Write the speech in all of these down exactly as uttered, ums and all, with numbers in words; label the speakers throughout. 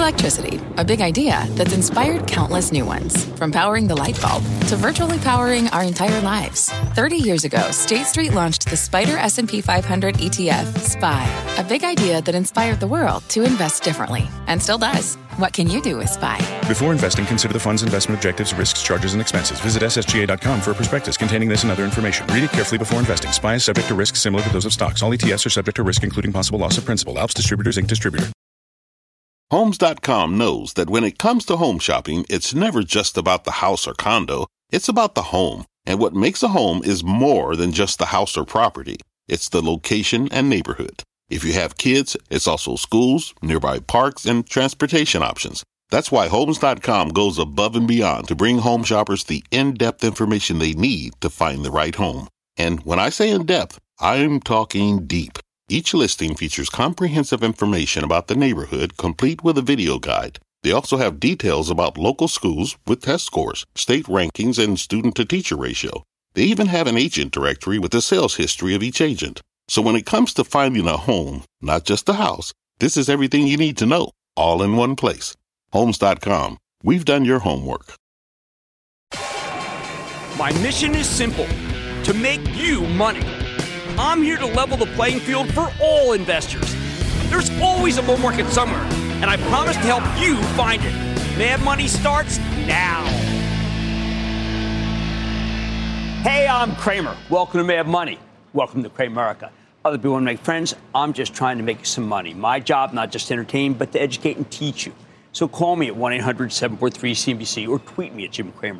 Speaker 1: Electricity, a big idea that's inspired countless new ones. From powering the light bulb to virtually powering our entire lives. thirty years ago, State Street launched the Spider S and P five hundred E T F, S P Y, a big idea that inspired the world to invest differently, and still does. What can you do with S P Y?
Speaker 2: Before investing, consider the fund's investment objectives, risks, charges, and expenses. Visit S S G A dot com for a prospectus containing this and other information. Read it carefully before investing. S P Y is subject to risks similar to those of stocks. All E T Fs are subject to risk, including possible loss of principal. Alps Distributors, Incorporated. Distributor.
Speaker 3: Homes dot com knows that when it comes to home shopping, it's never just about the house or condo. It's about the home. And what makes a home is more than just the house or property. It's the location and neighborhood. If you have kids, it's also schools, nearby parks, and transportation options. That's why Homes dot com goes above and beyond to bring home shoppers the in-depth information they need to find the right home. And when I say in-depth, I'm talking deep. Each listing features comprehensive information about the neighborhood, complete with a video guide. They also have details about local schools with test scores, state rankings, and student-to-teacher ratio. They even have an agent directory with the sales history of each agent. So when it comes to finding a home, not just a house, this is everything you need to know, all in one place. Homes dot com. We've done your homework.
Speaker 4: My mission is simple, to make you money. I'm here to level the playing field for all investors. There's always a bull market somewhere, and I promise to help you find it. Mad Money starts now. Hey, I'm Cramer. Welcome to Mad Money. Welcome to Cramerica. Other people want to make friends. I'm just trying to make you some money. My job, not just to entertain, but to educate and teach you. So call me at one eight hundred seven four three C N B C or tweet me at Jim Cramer.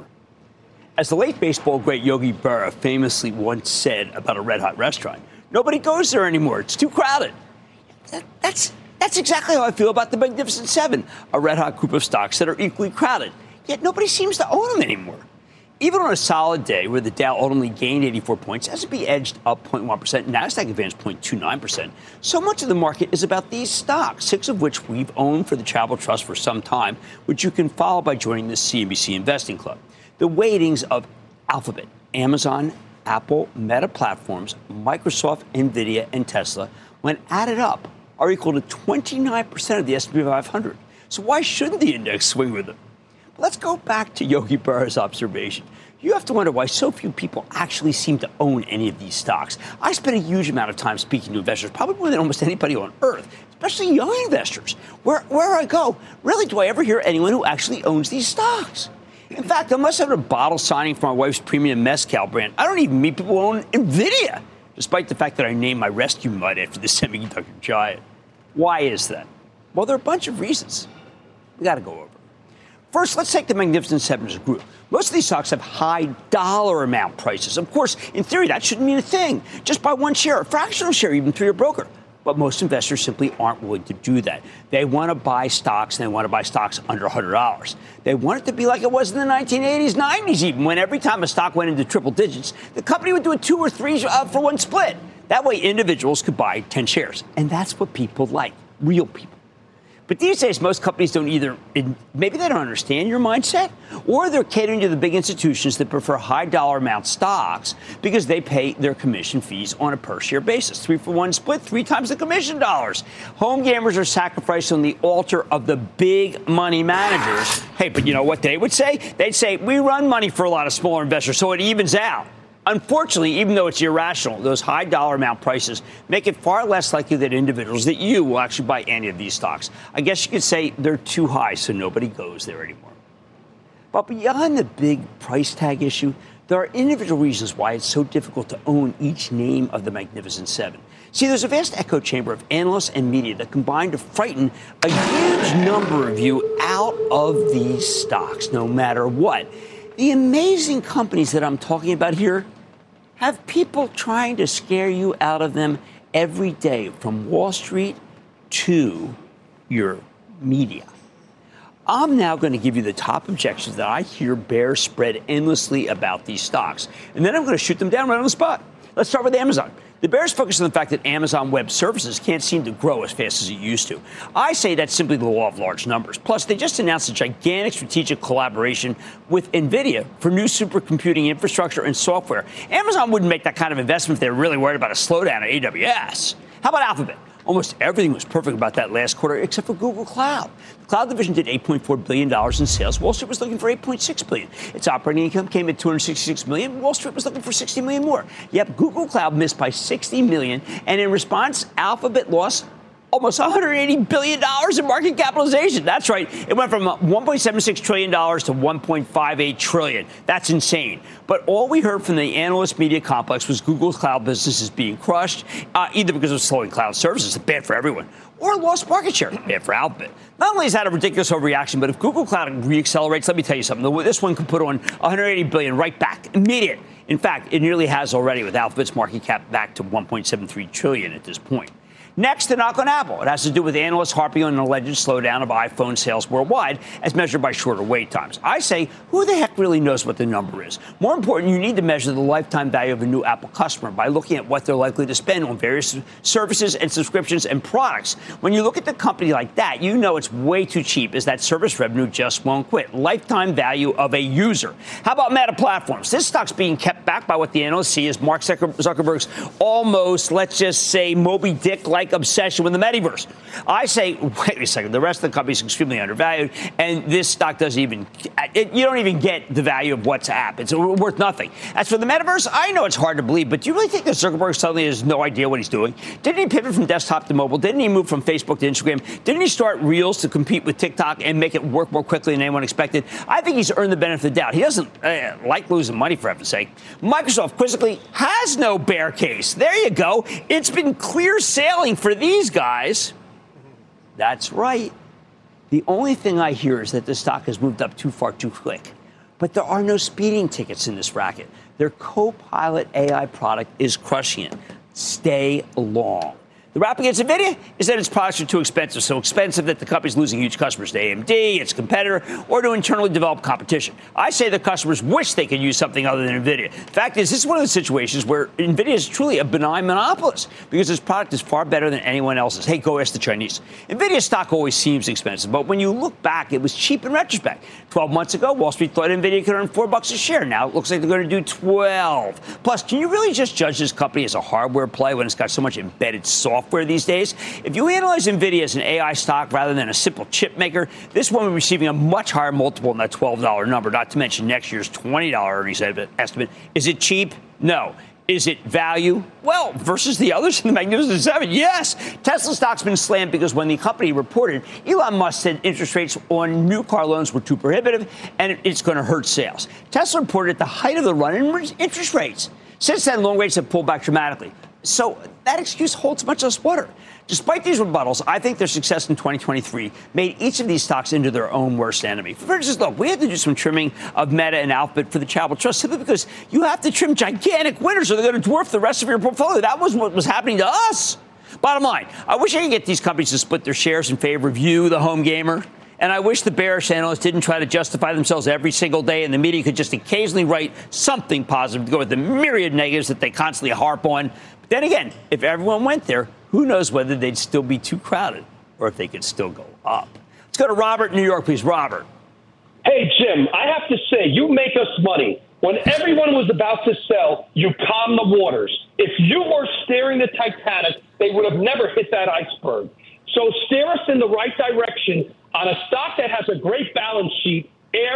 Speaker 4: As the late baseball great Yogi Berra famously once said about a Red Hot restaurant, nobody goes there anymore. It's too crowded. That, that's, that's exactly how I feel about the Magnificent Seven, a Red Hot group of stocks that are equally crowded. Yet nobody seems to own them anymore. Even on a solid day where the Dow ultimately gained eighty-four points, S and P edged up zero point one percent, NASDAQ advanced zero point two nine percent. So much of the market is about these stocks, six of which we've owned for the Travel Trust for some time, which you can follow by joining the C N B C Investing Club. The weightings of Alphabet, Amazon, Apple, Meta Platforms, Microsoft, NVIDIA, and Tesla, when added up, are equal to twenty-nine percent of the S and P five hundred. So why shouldn't the index swing with them? Let's go back to Yogi Berra's observation. You have to wonder why so few people actually seem to own any of these stocks. I spend a huge amount of time speaking to investors, probably more than almost anybody on earth, especially young investors. Where, where I go, rarely do I ever hear anyone who actually owns these stocks. In fact, unless I'm at a bottle signing for my wife's premium mezcal brand, I don't even meet people who own NVIDIA, despite the fact that I named my rescue mud after the semiconductor giant. Why is that? Well, there are a bunch of reasons. We got to go over. First, let's take the Magnificent Seven as a group. Most of these stocks have high dollar amount prices. Of course, in theory, that shouldn't mean a thing. Just buy one share, a fractional share, even through your broker. But most investors simply aren't willing to do that. They want to buy stocks, and they want to buy stocks under one hundred dollars. They want it to be like it was in the nineteen eighties, nineties even, when every time a stock went into triple digits, the company would do a two or three uh, for one split. That way, individuals could buy ten shares. And that's what people like, real people. But these days, most companies don't either, maybe they don't understand your mindset, or they're catering to the big institutions that prefer high dollar amount stocks because they pay their commission fees on a per share basis. Three for one split, three times the commission dollars. Home gamers are sacrificed on the altar of the big money managers. Hey, but you know what they would say? They'd say, we run money for a lot of smaller investors, so it evens out. Unfortunately, even though it's irrational, those high dollar amount prices make it far less likely that individuals, that you will actually buy any of these stocks. I guess you could say they're too high, so nobody goes there anymore. But beyond the big price tag issue, there are individual reasons why it's so difficult to own each name of the Magnificent Seven. See, there's a vast echo chamber of analysts and media that combine to frighten a huge number of you out of these stocks, no matter what. The amazing companies that I'm talking about here have people trying to scare you out of them every day, from Wall Street to your media. I'm now going to give you the top objections that I hear bears spread endlessly about these stocks, and then I'm going to shoot them down right on the spot. Let's start with Amazon. The bears focus on the fact that Amazon Web Services can't seem to grow as fast as it used to. I say that's simply the law of large numbers. Plus, they just announced a gigantic strategic collaboration with NVIDIA for new supercomputing infrastructure and software. Amazon wouldn't make that kind of investment if they were really worried about a slowdown at A W S. How about Alphabet? Almost everything was perfect about that last quarter except for Google Cloud. The cloud division did eight point four billion dollars in sales. Wall Street was looking for eight point six billion dollars. Its operating income came at two hundred sixty-six million dollars. Wall Street was looking for sixty million dollars more. Yep, Google Cloud missed by sixty million dollars, and in response, Alphabet lost almost one hundred eighty billion dollars in market capitalization. That's right. It went from one point seven six trillion dollars to one point five eight trillion dollars. That's insane. But all we heard from the analyst media complex was Google's cloud business is being crushed, uh, either because of slowing cloud services, bad for everyone, or lost market share, bad for Alphabet. Not only is that a ridiculous overreaction, but if Google Cloud reaccelerates, let me tell you something. This one could put on one hundred eighty billion dollars right back, immediate. In fact, it nearly has already, with Alphabet's market cap back to one point seven three trillion dollars at this point. Next, the knock on Apple. It has to do with analysts harping on an alleged slowdown of iPhone sales worldwide as measured by shorter wait times. I say, who the heck really knows what the number is? More important, you need to measure the lifetime value of a new Apple customer by looking at what they're likely to spend on various services and subscriptions and products. When you look at the company like that, you know it's way too cheap, as that service revenue just won't quit. Lifetime value of a user. How about Meta Platforms? This stock's being kept back by what the analysts see as Mark Zuckerberg's almost, let's just say, Moby Dick-like obsession with the metaverse. I say, wait a second, the rest of the company is extremely undervalued, and this stock doesn't even, it, you don't even get the value of WhatsApp. It's worth nothing. As for the metaverse, I know it's hard to believe, but do you really think that Zuckerberg suddenly has no idea what he's doing? Didn't he pivot from desktop to mobile? Didn't he move from Facebook to Instagram? Didn't he start Reels to compete with TikTok and make it work more quickly than anyone expected? I think he's earned the benefit of the doubt. He doesn't uh, like losing money, for heaven's sake. Microsoft, quizzically, has no bear case. There you go. It's been clear sailing for these guys. That's right. The only thing I hear is that the stock has moved up too far too quick. But there are no speeding tickets in this racket. Their Copilot A I product is crushing it. Stay long. The rap against NVIDIA is that its products are too expensive, so expensive that the company's losing huge customers to A M D, its competitor, or to internally developed competition. I say the customers wish they could use something other than NVIDIA. The fact is, this is one of the situations where NVIDIA is truly a benign monopolist because its product is far better than anyone else's. Hey, go ask the Chinese. NVIDIA stock always seems expensive, but when you look back, it was cheap in retrospect. Twelve months ago, Wall Street thought NVIDIA could earn four bucks a share. Now it looks like they're going to do twelve. Plus, can you really just judge this company as a hardware play when it's got so much embedded software these days? If you analyze NVIDIA as an A I stock rather than a simple chip maker, this one will be receiving a much higher multiple than that twelve dollar number, not to mention next year's twenty dollar earnings estimate. Is it cheap? No. Is it value? Well, versus the others in the Magnificent Seven, yes. Tesla stock's been slammed because when the company reported, Elon Musk said interest rates on new car loans were too prohibitive and it's going to hurt sales. Tesla reported at the height of the run in interest rates. Since then, loan rates have pulled back dramatically. So that excuse holds much less water. Despite these rebuttals, I think their success in twenty twenty-three made each of these stocks into their own worst enemy. For instance, look, we had to do some trimming of Meta and Alphabet for the Charitable Trust simply because you have to trim gigantic winners or they're going to dwarf the rest of your portfolio. That was what was happening to us. Bottom line, I wish I could get these companies to split their shares in favor of you, the home gamer. And I wish the bearish analysts didn't try to justify themselves every single day and the media could just occasionally write something positive to go with the myriad negatives that they constantly harp on. But then again, if everyone went there, who knows whether they'd still be too crowded or if they could still go up. Let's go to Robert in New York, please. Robert.
Speaker 5: Hey, Jim, I have to say, you make us money. When everyone was about to sell, you calm the waters. If you were steering the Titanic, they would have never hit that iceberg. So steer us in the right direction on a stock that has a great balance sheet,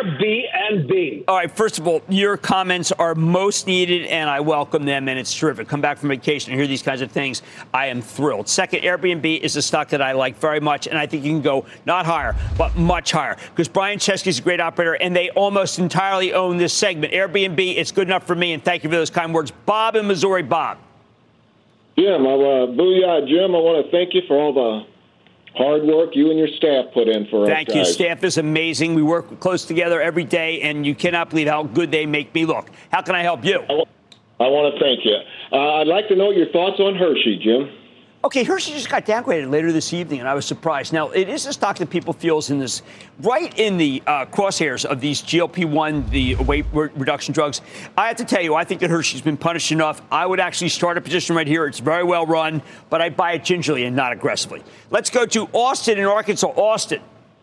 Speaker 5: Airbnb.
Speaker 4: All right, first of all, your comments are most needed, and I welcome them, and it's terrific. Come back from vacation and hear these kinds of things. I am thrilled. Second, Airbnb is a stock that I like very much, and I think you can go not higher, but much higher, because Brian Chesky is a great operator, and they almost entirely own this segment. Airbnb, it's good enough for me, and thank you for those kind words. Bob in Missouri. Bob.
Speaker 6: Jim, I, uh, booyah, Jim, I want to thank you for all the hard work you and your staff put in for us.
Speaker 4: Thank you. Staff is amazing. We work close together every day, and you cannot believe how good they make me look. How can I help you?
Speaker 6: I, I want to thank you. Uh, I'd like to know your thoughts on Hershey, Jim.
Speaker 4: Okay, Hershey just got downgraded later this evening, and I was surprised. Now, it is a stock that people feel is in this, right in the uh, crosshairs of these G L P one, the weight re- reduction drugs. I have to tell you, I think that Hershey's been punished enough. I would actually start a position right here. It's very well run, but I buy it gingerly and not aggressively. Let's go to Austin in Arkansas. Austin.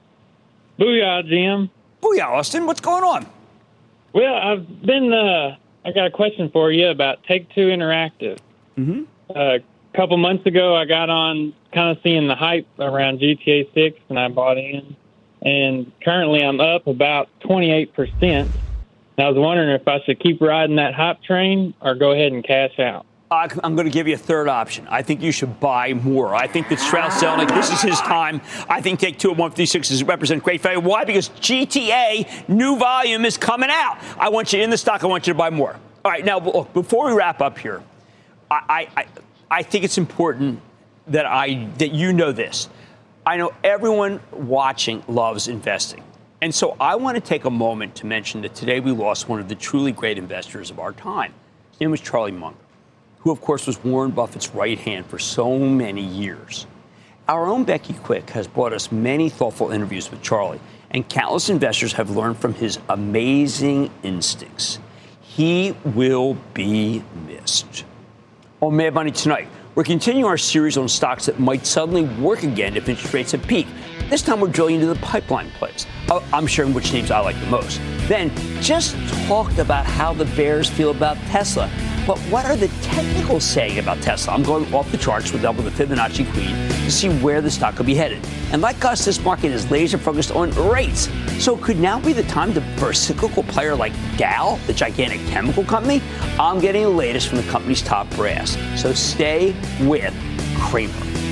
Speaker 7: Booyah, Jim.
Speaker 4: Booyah, Austin. What's going on?
Speaker 7: Well, I've been, uh, I got a question for you about Take-Two Interactive.
Speaker 4: Mm-hmm.
Speaker 7: Uh, A couple months ago, I got on kind of seeing the hype around G T A six, and I bought in. And currently I'm up about twenty-eight percent. And I was wondering if I should keep riding that hype train or go ahead and cash out.
Speaker 4: I'm going to give you a third option. I think you should buy more. I think that Strauss Zelnick, this is his time. I think take two at one fifty-six is represent great value. Why? Because G T A, new volume is coming out. I want you in the stock. I want you to buy more. All right, now, look, before we wrap up here, I, I, I think it's important that I that you know this. I know everyone watching loves investing. And so I want to take a moment to mention that today we lost one of the truly great investors of our time. His name was Charlie Munger, who, of course, was Warren Buffett's right hand for so many years. Our own Becky Quick has brought us many thoughtful interviews with Charlie, and countless investors have learned from his amazing instincts. He will be missed. On Mad Money tonight, we're continuing our series on stocks that might suddenly work again if interest rates have peaked. This time we're drilling into the pipeline plays. I'm sharing which names I like the most. Then just talked about how the bears feel about Tesla. But what are the technicals saying about Tesla? I'm going off the charts with double the Fibonacci Queen to see where the stock could be headed. And like us, this market is laser focused on rates. So could now be the time to, for a cyclical player like Dow, the gigantic chemical company? I'm getting the latest from the company's top brass. So stay with Cramer.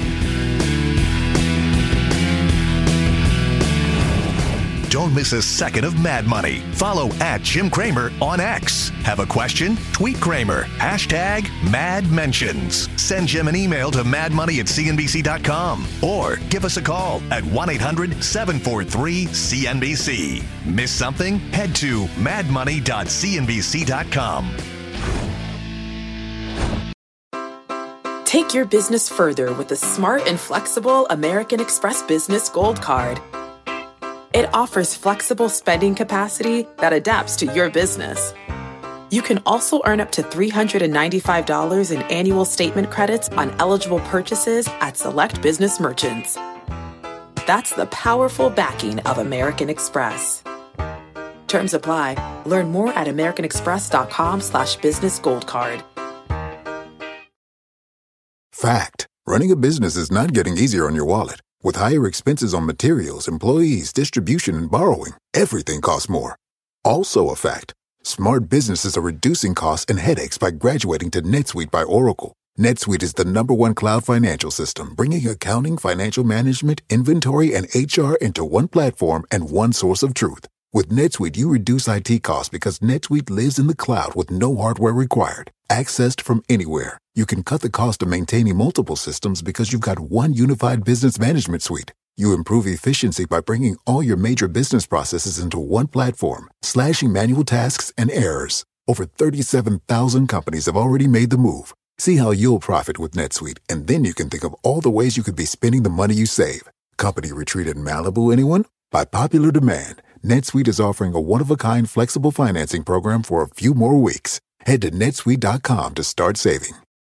Speaker 8: Don't miss a second of Mad Money. Follow at Jim Cramer on X. Have a question? Tweet Cramer. Hashtag Mad Mentions. Send Jim an email to madmoney at c n b c dot com or give us a call at one eight hundred seven four three C N B C. Miss something? Head to mad money dot c n b c dot com.
Speaker 9: Take your business further with the smart and flexible American Express Business Gold Card. It offers flexible spending capacity that adapts to your business. You can also earn up to three hundred ninety-five dollars in annual statement credits on eligible purchases at select business merchants. That's the powerful backing of American Express. Terms apply. Learn more at americanexpress.com slash business gold card.
Speaker 10: Fact. Running a business is not getting easier on your wallet. With higher expenses on materials, employees, distribution, and borrowing, everything costs more. Also a fact. Smart businesses are reducing costs and headaches by graduating to NetSuite by Oracle. NetSuite is the number one cloud financial system, bringing accounting, financial management, inventory, and H R into one platform and one source of truth. With NetSuite, you reduce I T costs because NetSuite lives in the cloud with no hardware required. Accessed from anywhere. You can cut the cost of maintaining multiple systems because you've got one unified business management suite. You improve efficiency by bringing all your major business processes into one platform, slashing manual tasks and errors. Over thirty-seven thousand companies have already made the move. See how you'll profit with NetSuite, and then you can think of all the ways you could be spending the money you save. Company retreat in Malibu, anyone? By popular demand, NetSuite is offering a one-of-a-kind flexible financing program for a few more weeks. Head to netsuite dot com to start saving.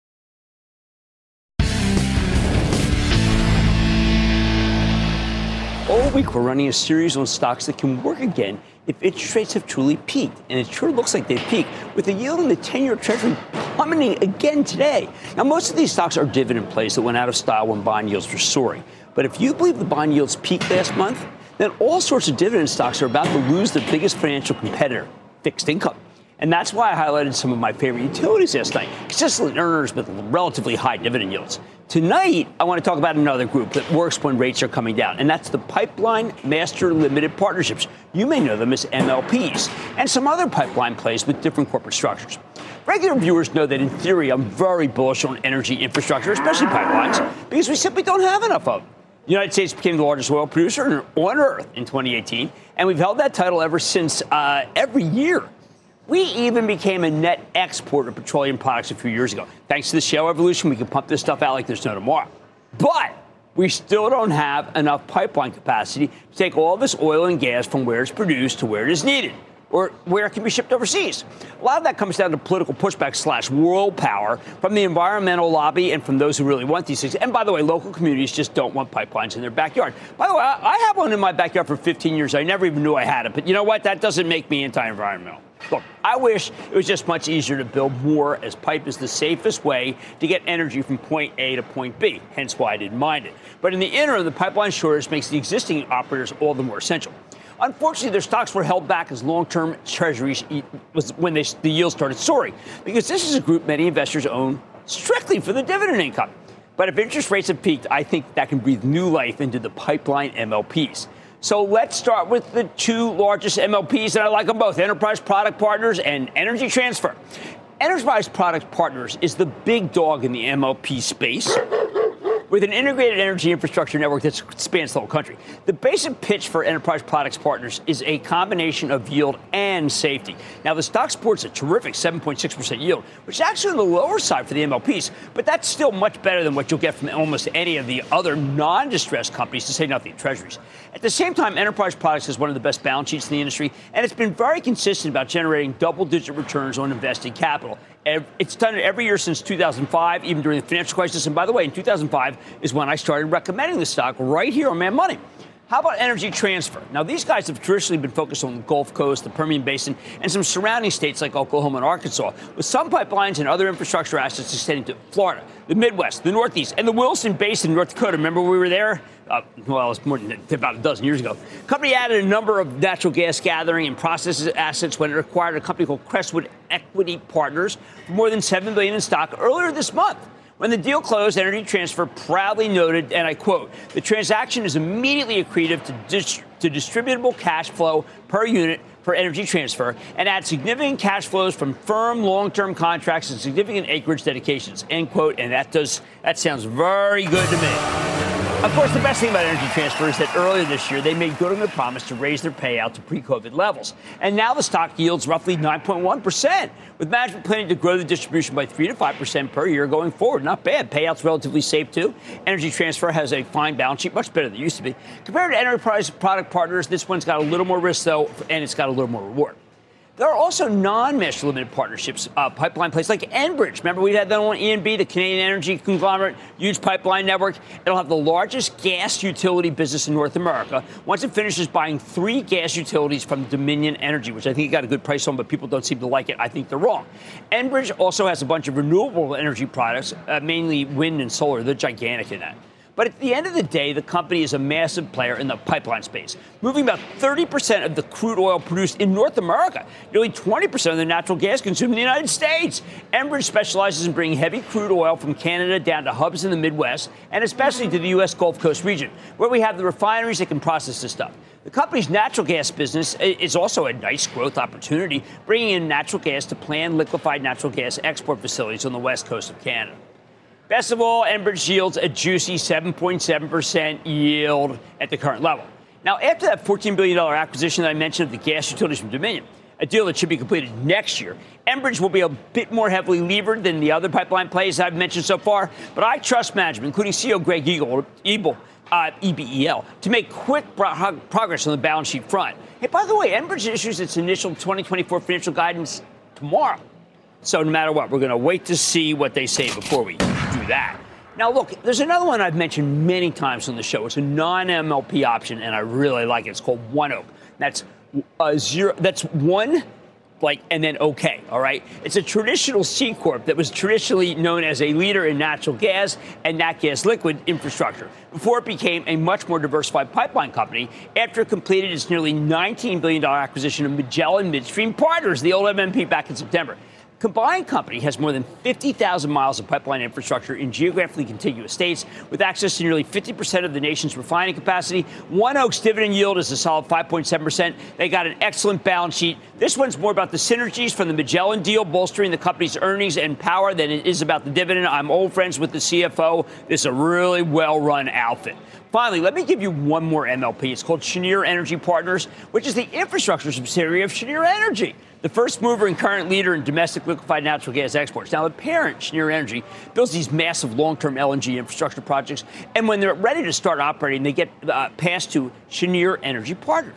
Speaker 4: All week, we're running a series on stocks that can work again if interest rates have truly peaked. And it sure looks like they've peaked, with the yield in the ten-year Treasury plummeting again today. Now, most of these stocks are dividend plays that went out of style when bond yields were soaring. But if you believe the bond yields peaked last month, then all sorts of dividend stocks are about to lose their biggest financial competitor, fixed income. And that's why I highlighted some of my favorite utilities last night, consistent earners with relatively high dividend yields. Tonight, I want to talk about another group that works when rates are coming down, and that's the Pipeline Master Limited Partnerships. You may know them as M L Ps, and some other pipeline plays with different corporate structures. Regular viewers know that in theory, I'm very bullish on energy infrastructure, especially pipelines, because we simply don't have enough of them. The United States became the largest oil producer on Earth in twenty eighteen, and we've held that title ever since uh, every year. We even became a net exporter of petroleum products a few years ago. Thanks to the shale revolution, we can pump this stuff out like there's no tomorrow. But we still don't have enough pipeline capacity to take all this oil and gas from where it's produced to where it is needed. or where it can be shipped overseas. A lot of that comes down to political pushback slash world power from the environmental lobby and from those who really want these things. And by the way, local communities just don't want pipelines in their backyard. By the way, I, I have one in my backyard for fifteen years. I never even knew I had it. But you know what? That doesn't make me anti-environmental. Look, I wish it was just much easier to build more, as pipe is the safest way to get energy from point A to point B, hence why I didn't mind it. But in the interim, the pipeline shortage makes the existing operators all the more essential. Unfortunately, their stocks were held back as long-term treasuries was when they, the yield started soaring, because this is a group many investors own strictly for the dividend income. But if interest rates have peaked, I think that can breathe new life into the pipeline M L Ps. So let's start with the two largest M L Ps, and I like them both, Enterprise Product Partners and Energy Transfer. Enterprise Product Partners is the big dog in the M L P space, with an integrated energy infrastructure network that spans the whole country. The basic pitch for Enterprise Products Partners is a combination of yield and safety. Now, the stock sports a terrific seven point six percent yield, which is actually on the lower side for the M L Ps, but that's still much better than what you'll get from almost any of the other non-distressed companies, to say nothing of treasuries. At the same time, Enterprise Products has one of the best balance sheets in the industry, and it's been very consistent about generating double-digit returns on invested capital. It's done it every year since two thousand five, even during the financial crisis. And by the way, in two thousand five is when I started recommending the stock right here on Mad Money. How about Energy Transfer? Now, these guys have traditionally been focused on the Gulf Coast, the Permian Basin, and some surrounding states like Oklahoma and Arkansas, with some pipelines and other infrastructure assets extending to Florida, the Midwest, the Northeast, and the Wilson Basin in North Dakota. Remember we were there? Uh, well, it was more than about a dozen years ago. The company added a number of natural gas gathering and processing assets when it acquired a company called Crestwood Equity Partners for more than seven billion dollars in stock earlier this month. When the deal closed, Energy Transfer proudly noted, and I quote, "The transaction is immediately accretive to, dis- to distributable cash flow per unit for Energy Transfer and adds significant cash flows from firm long-term contracts and significant acreage dedications," end quote. And that does that sounds very good to me. Of course, the best thing about Energy Transfer is that earlier this year, they made good on their promise to raise their payout to pre-COVID levels. And now the stock yields roughly nine point one percent, with management planning to grow the distribution by three to five percent per year going forward. Not bad. Payout's relatively safe, too. Energy Transfer has a fine balance sheet, much better than it used to be. Compared to Enterprise Product Partners, this one's got a little more risk, though, and it's got a little more reward. There are also non-master limited partnerships, uh, pipeline plays like Enbridge. Remember, we had that on E and B, the Canadian energy conglomerate, huge pipeline network. It'll have the largest gas utility business in North America once it finishes buying three gas utilities from Dominion Energy, which I think it got a good price on, but people don't seem to like it. I think they're wrong. Enbridge also has a bunch of renewable energy products, uh, mainly wind and solar. They're gigantic in that. But at the end of the day, the company is a massive player in the pipeline space, moving about thirty percent of the crude oil produced in North America, nearly twenty percent of the natural gas consumed in the United States. Enbridge specializes in bringing heavy crude oil from Canada down to hubs in the Midwest, and especially to the U S Gulf Coast region, where we have the refineries that can process this stuff. The company's natural gas business is also a nice growth opportunity, bringing in natural gas to planned liquefied natural gas export facilities on the west coast of Canada. Best of all, Enbridge yields a juicy seven point seven percent yield at the current level. Now, after that fourteen billion dollars acquisition that I mentioned of the gas utilities from Dominion, a deal that should be completed next year, Enbridge will be a bit more heavily levered than the other pipeline plays I've mentioned so far, but I trust management, including C E O Greg Ebel, Ebel uh, E B E L, to make quick pro- progress on the balance sheet front. Hey, by the way, Enbridge issues its initial twenty twenty-four financial guidance tomorrow. So no matter what, we're going to wait to see what they say before we do that. Now, look, there's another one I've mentioned many times on the show. It's a non-M L P option, and I really like it. It's called ONEOK. That's a zero. That's one, like, and then OK, all right? It's a traditional C Corp that was traditionally known as a leader in natural gas and nat gas liquid infrastructure before it became a much more diversified pipeline company after it completed its nearly nineteen billion dollars acquisition of Magellan Midstream Partners, the old M M P, back in September. Combined company has more than fifty thousand miles of pipeline infrastructure in geographically contiguous states with access to nearly fifty percent of the nation's refining capacity. ONEOK's dividend yield is a solid five point seven percent. They got an excellent balance sheet. This one's more about the synergies from the Magellan deal bolstering the company's earnings and power than it is about the dividend. I'm old friends with the C F O. This is a really well-run outfit. Finally, let me give you one more M L P. It's called Cheniere Energy Partners, which is the infrastructure subsidiary of Cheniere Energy, the first mover and current leader in domestic liquefied natural gas exports. Now, the parent, Cheniere Energy, builds these massive long-term L N G infrastructure projects, and when they're ready to start operating, they get uh, passed to Cheniere Energy Partners.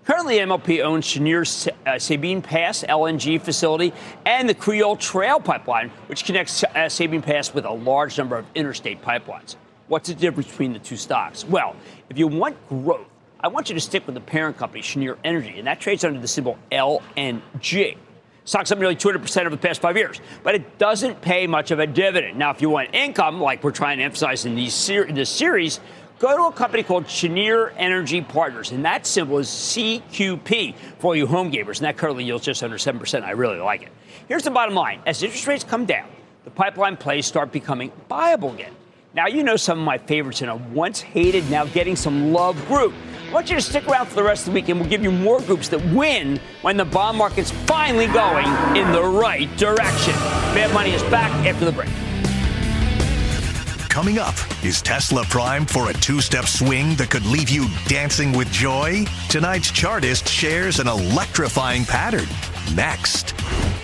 Speaker 4: Currently, M L P owns Cheniere's uh, Sabine Pass L N G facility and the Creole Trail pipeline, which connects uh, Sabine Pass with a large number of interstate pipelines. What's the difference between the two stocks? Well, if you want growth, I want you to stick with the parent company, Cheniere Energy, and that trades under the symbol L N G. Stock's up nearly two hundred percent over the past five years, but it doesn't pay much of a dividend. Now, if you want income, like we're trying to emphasize in these ser- this series, go to a company called Cheniere Energy Partners, and that symbol is C Q P for all you home gamers, and that currently yields just under seven percent. I really like it. Here's the bottom line. As interest rates come down, the pipeline plays start becoming viable again. Now, you know some of my favorites in a once-hated, now getting some love group. I want you to stick around for the rest of the week, and we'll give you more groups that win when the bond market's finally going in the right direction. Mad Money is back after the break.
Speaker 8: Coming up, is Tesla primed for a two-step swing that could leave you dancing with joy? Tonight's Chartist shares an electrifying pattern. Next.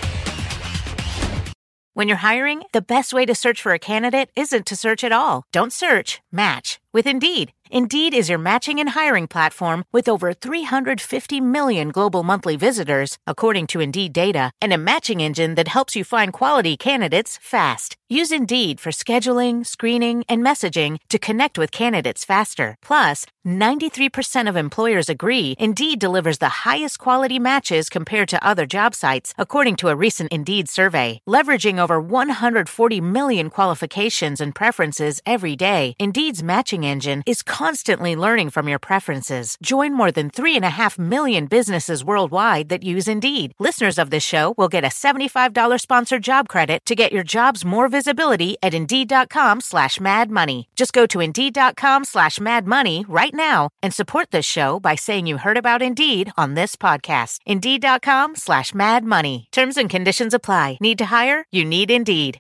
Speaker 11: When you're hiring, the best way to search for a candidate isn't to search at all. Don't search, match with Indeed. Indeed is your matching and hiring platform with over three hundred fifty million global monthly visitors, according to Indeed data, and a matching engine that helps you find quality candidates fast. Use Indeed for scheduling, screening, and messaging to connect with candidates faster. Plus, ninety-three percent of employers agree Indeed delivers the highest quality matches compared to other job sites, according to a recent Indeed survey. Leveraging over one hundred forty million qualifications and preferences every day, Indeed's matching engine is constantly learning from your preferences. Join more than three and a half million businesses worldwide that use Indeed. Listeners of this show will get a seventy-five dollars sponsored job credit to get your jobs more visibility at Indeed.com slash Mad Money. Just go to Indeed.com slash Mad Money right now and support this show by saying you heard about Indeed on this podcast. Indeed.com slash Mad Money. Terms and conditions apply. Need to hire? You need Indeed.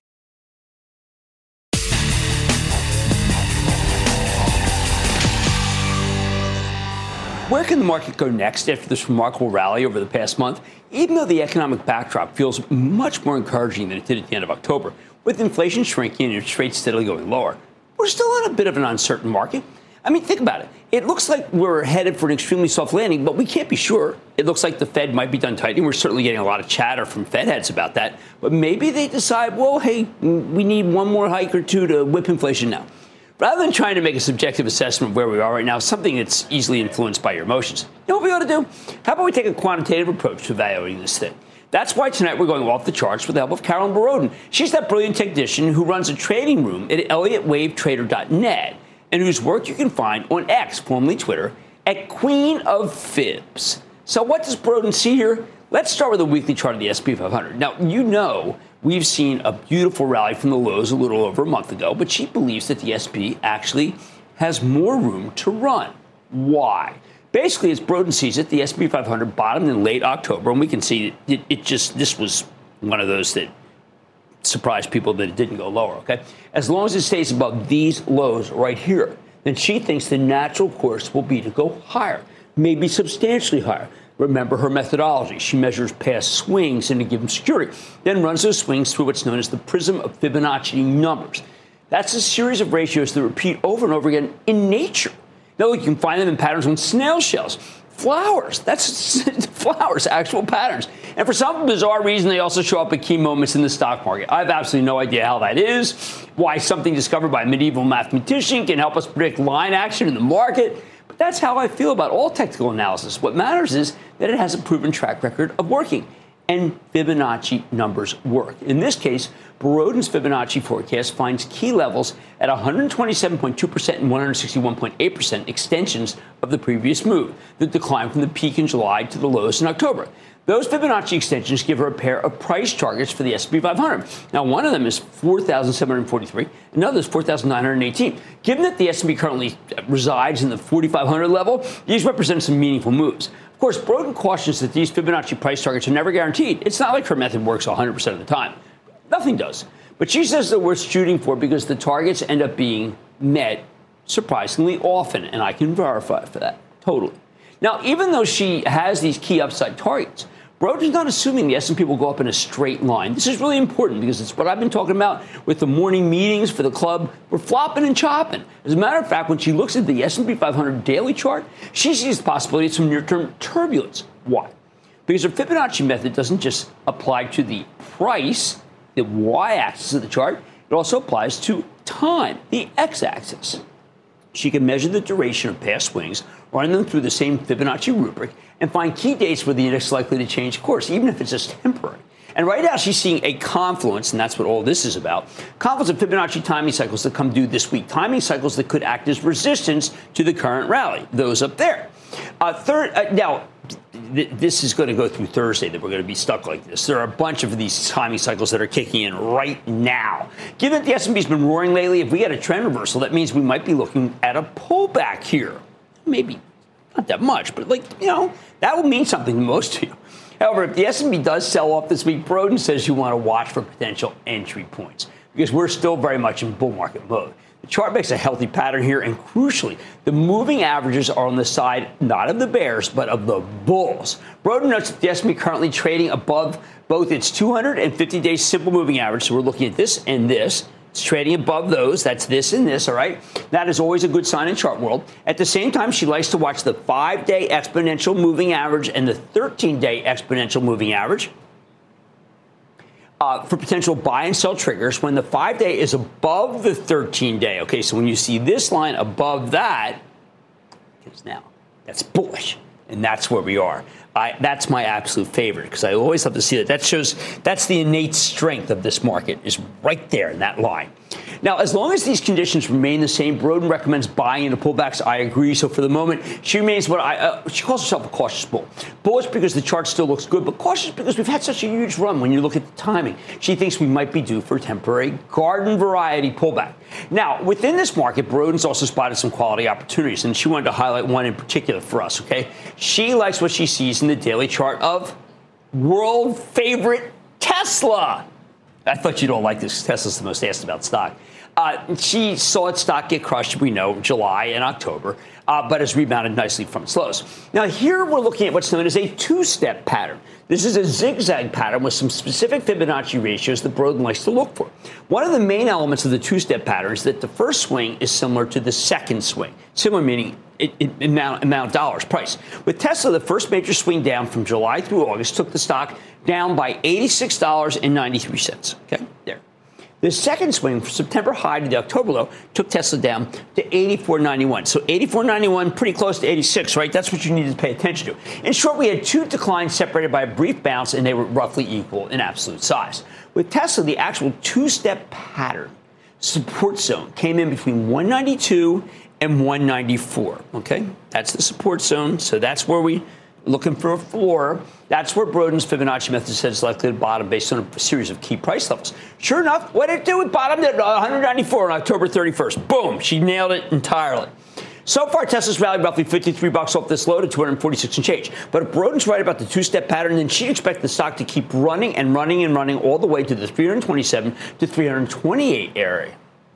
Speaker 4: Where can the market go next after this remarkable rally over the past month? Even though the economic backdrop feels much more encouraging than it did at the end of October, with inflation shrinking and interest rates steadily going lower, we're still in a bit of an uncertain market. I mean, think about it. It looks like we're headed for an extremely soft landing, but we can't be sure. It looks like the Fed might be done tightening. We're certainly getting a lot of chatter from Fed heads about that. But maybe they decide, well, hey, we need one more hike or two to whip inflation now. Rather than trying to make a subjective assessment of where we are right now, something that's easily influenced by your emotions, you know what we ought to do? How about we take a quantitative approach to evaluating this thing? That's why tonight we're going off the charts with the help of Carolyn Borodin. She's that brilliant technician who runs a trading room at Elliott Wave Trader dot net and whose work you can find on X, formerly Twitter, at Queen of Fibs. So what does Borodin see here? Let's start with a weekly chart of the S and P five hundred. Now, you know we've seen a beautiful rally from the lows a little over a month ago, but she believes that the S and P actually has more room to run. Why? Basically, as Borodin sees it, the S and P five hundred bottomed in late October, and we can see it, it just, this was one of those that surprised people that it didn't go lower, okay? As long as it stays above these lows right here, then she thinks the natural course will be to go higher, maybe substantially higher. Remember her methodology. She measures past swings in a given security, then runs those swings through what's known as the prism of Fibonacci numbers. That's a series of ratios that repeat over and over again in nature. Now, look, you can find them in patterns on snail shells, flowers. That's flowers, actual patterns. And for some bizarre reason, they also show up at key moments in the stock market. I have absolutely no idea how that is, why something discovered by a medieval mathematician can help us predict line action in the market. But that's how I feel about all technical analysis. What matters is that it has a proven track record of working. And Fibonacci numbers work. In this case, Borodin's Fibonacci forecast finds key levels at one hundred twenty-seven point two percent and one hundred sixty-one point eight percent extensions of the previous move, the decline from the peak in July to the lows in October. Those Fibonacci extensions give her a pair of price targets for the S and P five hundred. Now, one of them is four thousand seven hundred forty-three, another is four thousand nine hundred eighteen. Given that the S and P currently resides in the forty-five hundred level, these represent some meaningful moves. Of course, Borodin cautions that these Fibonacci price targets are never guaranteed. It's not like her method works one hundred percent of the time. Nothing does. But she says they're worth shooting for because the targets end up being met surprisingly often, and I can verify for that totally. Now, even though she has these key upside targets, Broden's not assuming the S and P will go up in a straight line. This is really important because it's what I've been talking about with the morning meetings for the club. We're flopping and chopping. As a matter of fact, when she looks at the S and P five hundred daily chart, she sees the possibility of some near-term turbulence. Why? Because her Fibonacci method doesn't just apply to the price, the y-axis of the chart. It also applies to time, the x-axis. She can measure the duration of past swings, run them through the same Fibonacci rubric, and find key dates where the index is likely to change course, even if it's just temporary. And right now, she's seeing a confluence, and that's what all this is about, confluence of Fibonacci timing cycles that come due this week, timing cycles that could act as resistance to the current rally, those up there. Uh, third, uh, now, th- this is going to go through Thursday that we're going to be stuck like this. There are a bunch of these timing cycles that are kicking in right now. Given that the S and P's been roaring lately, if we get a trend reversal, that means we might be looking at a pullback here. Maybe not that much, but like, you know, that would mean something to most of you. However, if the S and P does sell off this week, Broden says you want to watch for potential entry points because we're still very much in bull market mode. The chart makes a healthy pattern here, and crucially, the moving averages are on the side not of the bears, but of the bulls. Broden notes that the S and P currently trading above both its two hundred fifty-day simple moving average, so we're looking at this and this. It's trading above those. That's this and this, all right? That is always a good sign in chart world. At the same time, she likes to watch the five-day exponential moving average and the thirteen-day exponential moving average uh, for potential buy and sell triggers when the five-day is above the thirteen-day. Okay, so when you see this line above that, because now that's bullish, and that's where we are. I, that's my absolute favorite because I always love to see that. That shows that's the innate strength of this market is right there in that line. Now, as long as these conditions remain the same, Broden recommends buying into pullbacks. I agree. So for the moment, she remains what I uh, she calls herself a cautious bull. Bullish because the chart still looks good, but cautious because we've had such a huge run. When you look at the timing, she thinks we might be due for a temporary garden variety pullback. Now, within this market, Broden's also spotted some quality opportunities, and she wanted to highlight one in particular for us. Okay, she likes what she sees in the daily chart of world favorite Tesla. I thought you'd all like this. Tesla's the most asked about stock. Uh, she saw its stock get crushed, we know, July and October, uh, but has rebounded nicely from its lows. Now, here we're looking at what's known as a two-step pattern. This is a zigzag pattern with some specific Fibonacci ratios that Broden likes to look for. One of the main elements of the two-step pattern is that the first swing is similar to the second swing. Similar meaning it, it, amount, amount of dollars, price. With Tesla, the first major swing down from July through August took the stock down by eighty-six dollars and ninety-three cents. Okay, there. The second swing from September high to the October low took Tesla down to eighty-four ninety-one. So eighty-four ninety-one, pretty close to eighty-six, right? That's what you need to pay attention to. In short, we had two declines separated by a brief bounce, and they were roughly equal in absolute size. With Tesla, the actual two-step pattern support zone came in between one ninety-two and one ninety-four. Okay, that's the support zone. So that's where we looking for a floor. That's where Broden's Fibonacci method says it's likely to bottom based on a series of key price levels. Sure enough, what did it do? It bottomed at one ninety-four on October thirty-first. Boom, she nailed it entirely. So far, Tesla's rallied roughly fifty-three bucks off this low to two forty-six and change. But if Broden's right about the two-step pattern, then she'd expect the stock to keep running and running and running all the way to the three twenty-seven to three twenty-eight area.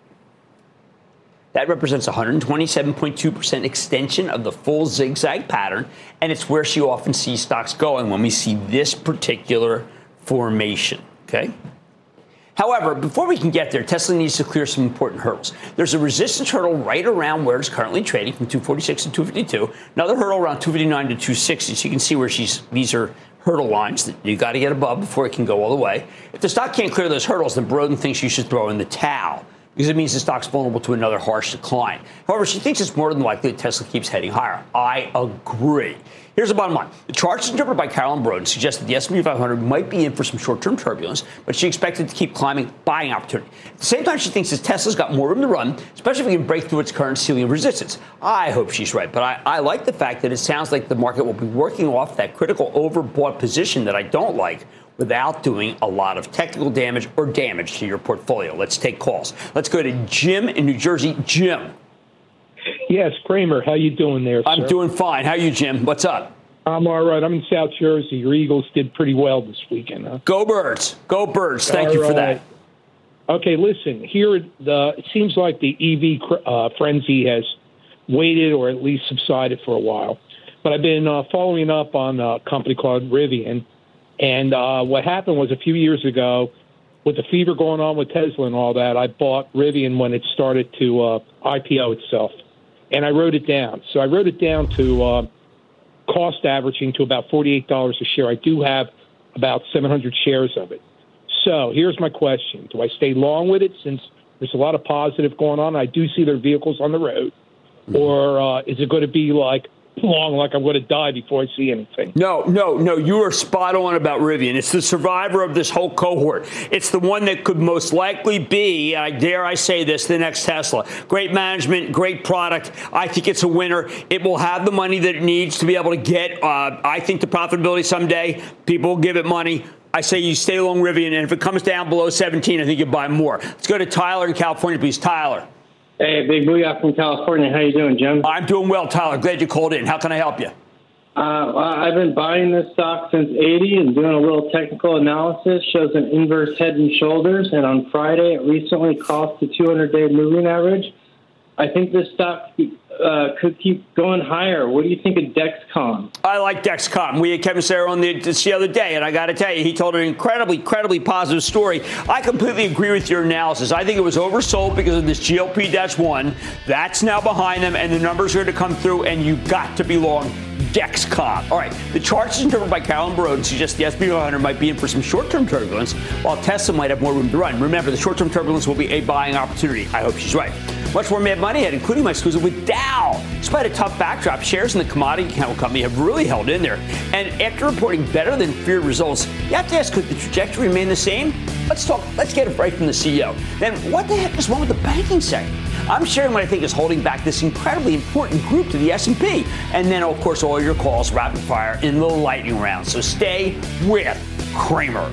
Speaker 4: That represents one twenty-seven point two percent extension of the full zigzag pattern, and it's where she often sees stocks going when we see this particular formation, okay? However, before we can get there, Tesla needs to clear some important hurdles. There's a resistance hurdle right around where it's currently trading from two forty-six to two fifty-two, another hurdle around two fifty-nine to two sixty, so you can see where she's, these are hurdle lines that you got to get above before it can go all the way. If the stock can't clear those hurdles, then Broden thinks you should throw in the towel, because it means the stock's vulnerable to another harsh decline. However, she thinks it's more than likely that Tesla keeps heading higher. I agree. Here's the bottom line. The charts interpreted by Carolyn Broden suggest that the S and P five hundred might be in for some short-term turbulence, but she expects it to keep climbing, buying opportunity. At the same time, she thinks that Tesla's got more room to run, especially if we can break through its current ceiling of resistance. I hope she's right, but I, I like the fact that it sounds like the market will be working off that critical overbought position that I don't like, without doing a lot of technical damage or damage to your portfolio. Let's take calls. Let's go to Jim in New Jersey. Jim.
Speaker 12: Yes, Kramer, how you doing there,
Speaker 4: I'm
Speaker 12: sir?
Speaker 4: doing fine. How are you, Jim? What's up?
Speaker 12: I'm all right. I'm in South Jersey. Your Eagles did pretty well this weekend. Huh?
Speaker 4: Go Birds. Go Birds. Thank all you for right.
Speaker 12: that. Okay, listen, here the it seems like the E V uh, frenzy has waited or at least subsided for a while. But I've been uh, following up on a company called Rivian. And uh, what happened was a few years ago, with the fever going on with Tesla and all that, I bought Rivian when it started to uh, I P O itself. And I wrote it down. So I wrote it down to uh, cost averaging to about forty-eight dollars a share. I do have about seven hundred shares of it. So here's my question. Do I stay long with it since there's a lot of positive going on? I do see their vehicles on the road. Or uh, is it going to be like long, like I'm going to die before I see anything?
Speaker 4: No, no, no. You are spot on about Rivian. It's the survivor of this whole cohort. It's the one that could most likely be, I dare I say this, the next Tesla. Great management, great product. I think it's a winner. It will have the money that it needs to be able to get, uh, I think, the profitability someday. People will give it money. I say you stay along Rivian, and if it comes down below seventeen, I think you buy more. Let's go to Tyler in California, please. Tyler.
Speaker 13: Hey, Big Booyah from California. How you doing, Jim?
Speaker 4: I'm doing well, Tyler. Glad you called in. How can I help you?
Speaker 13: Uh, I've been buying this stock since eighty and doing a little technical analysis. Shows an inverse head and shoulders, and on Friday it recently crossed the two hundred day moving average. I think this stock uh, could keep going higher. What do you think of Dexcom?
Speaker 4: I like Dexcom. We had Kevin Sarah on the, the other day, and I got to tell you, he told an incredibly, incredibly positive story. I completely agree with your analysis. I think it was oversold because of this G L P one. That's now behind them, and the numbers are going to come through, and you got to be long Dexcom. All right, the charts is interpreted by Carolyn Barone suggest the S and P five hundred might be in for some short-term turbulence, while Tesla might have more room to run. Remember, the short-term turbulence will be a buying opportunity. I hope she's right. Much more Mad Money ahead, including my exclusive with Dow. Despite a tough backdrop, shares in the commodity chemical company have really held in there. And after reporting better than feared results, you have to ask, could the trajectory remain the same? Let's talk. Let's get it right from the C E O. Then, what the heck is wrong with the banking sector? I'm sharing what I think is holding back this incredibly important group to the S and P. And then, of course, all your calls rapid fire in the lightning round. So stay with Cramer.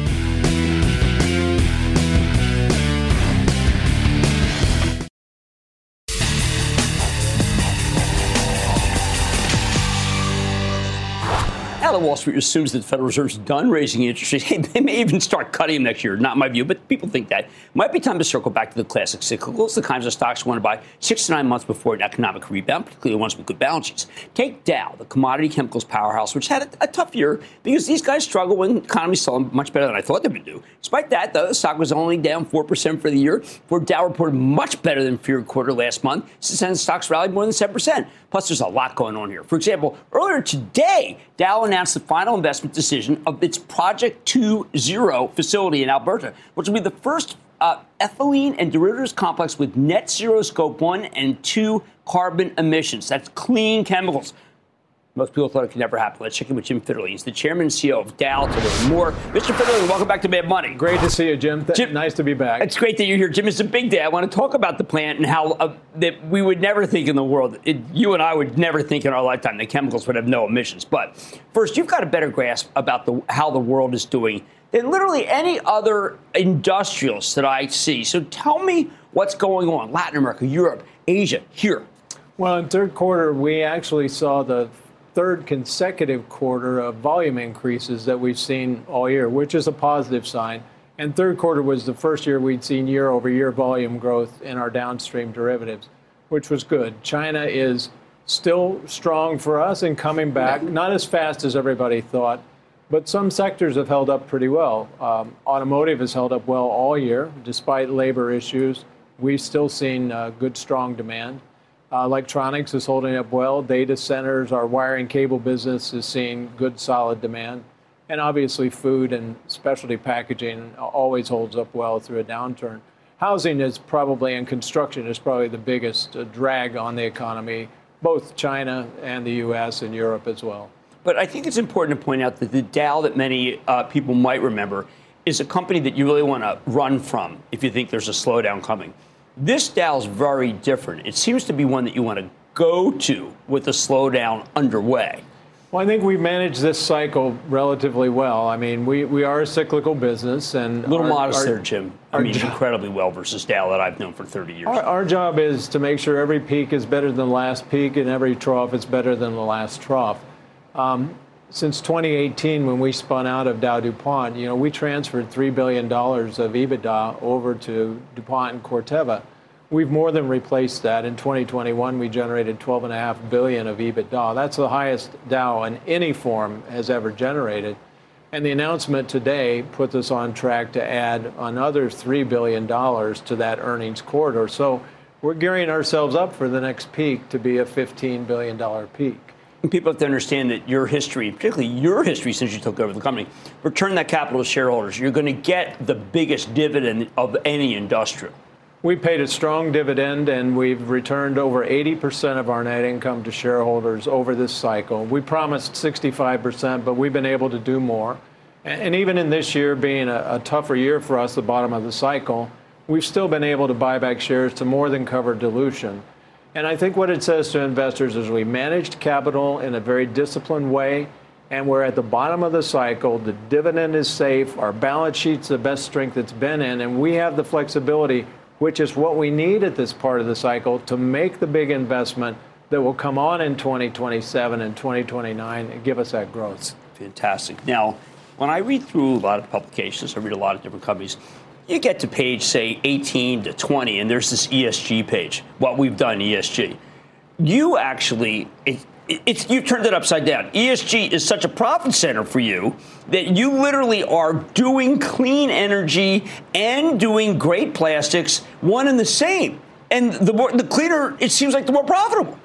Speaker 4: Now Wall Street assumes that the Federal Reserve's done raising interest rates. Hey, they may even start cutting them next year. Not my view, but people think that. Might be time to circle back to the classic cyclicals, the kinds of stocks you want to buy six to nine months before an economic rebound, particularly ones with good balance sheets. Take Dow, the commodity chemicals powerhouse, which had a, a tough year because these guys struggle when the economy's selling much better than I thought they would do. Despite that, though, the stock was only down four percent for the year, before Dow reported much better than feared quarter last month. Since then, stocks rallied more than seven percent. Plus, there's a lot going on here. For example, earlier today, Dow announced the final investment decision of its Project two Zero facility in Alberta, which will be the first uh, ethylene and derivatives complex with net zero scope one and two carbon emissions. That's clean chemicals. Most people thought it could never happen. Let's check in with Jim Fitterling. He's the chairman and C E O of Dow to learn more. Mister Fitterling, welcome back to Mad Money.
Speaker 14: Great to see you, Jim. Th-
Speaker 4: Jim.
Speaker 14: Nice to be back.
Speaker 4: It's great that you're here. Jim, it's a big day. I want to talk about the plant and how uh, that we would never think in the world, it, you and I would never think in our lifetime that chemicals would have no emissions. But first, you've got a better grasp about the, how the world is doing than literally any other industrialist that I see. So tell me what's going on. Latin America, Europe, Asia, here.
Speaker 14: Well, in third quarter, we actually saw the third consecutive quarter of volume increases that we've seen all year, which is a positive sign. And third quarter was the first year we'd seen year-over-year volume growth in our downstream derivatives, which was good. China is still strong for us and coming back, not as fast as everybody thought, but some sectors have held up pretty well. Um, automotive has held up well all year, despite labor issues. We've still seen uh, good, strong demand. Uh, electronics is holding up well. Data centers, our wiring cable business is seeing good, solid demand. And obviously food and specialty packaging always holds up well through a downturn. Housing is probably, and construction is probably the biggest uh, drag on the economy, both China and the U S and Europe as well.
Speaker 4: But I think it's important to point out that the Dow that many uh, people might remember is a company that you really want to run from if you think there's a slowdown coming. This Dow is very different. It seems to be one that you want to go to with a slowdown underway.
Speaker 14: Well, I think we've managed this cycle relatively well. I mean, we, we are a cyclical business. And
Speaker 4: a little
Speaker 14: our,
Speaker 4: modest
Speaker 14: our,
Speaker 4: there, Jim. I mean, jo- incredibly well versus Dow that I've known for thirty years.
Speaker 14: Our, our job is to make sure every peak is better than the last peak and every trough is better than the last trough. Um, since twenty eighteen, when we spun out of Dow DuPont, you know, we transferred three billion dollars of EBITDA over to DuPont and Corteva. We've more than replaced that. In twenty twenty-one, we generated twelve point five billion dollars of EBITDA. That's the highest Dow in any form has ever generated. And the announcement today puts us on track to add another three billion dollars to that earnings corridor. So we're gearing ourselves up for the next peak to be a fifteen billion dollars peak.
Speaker 4: And people have to understand that your history, particularly your history since you took over the company, return that capital to shareholders. You're going to get the biggest dividend of any industrial.
Speaker 14: We paid a strong dividend, and we've returned over eighty percent of our net income to shareholders over this cycle. We promised sixty-five percent, but we've been able to do more. And even in this year being a, a tougher year for us, the bottom of the cycle, we've still been able to buy back shares to more than cover dilution. And I think what it says to investors is we managed capital in a very disciplined way, and we're at the bottom of the cycle. The dividend is safe. Our balance sheet's the best strength it's been in, and we have the flexibility, which is what we need at this part of the cycle, to make the big investment that will come on in twenty twenty-seven and twenty twenty-nine and give us that growth.
Speaker 4: Fantastic. Now, when I read through a lot of publications, I read a lot of different companies, you get to page, say, eighteen to twenty, and there's this E S G page, what we've done E S G. You actually, it, it's you turned it upside down. E S G is such a profit center for you that you literally are doing clean energy and doing great plastics, one and the same. And the more, the cleaner it seems like, the more profitable.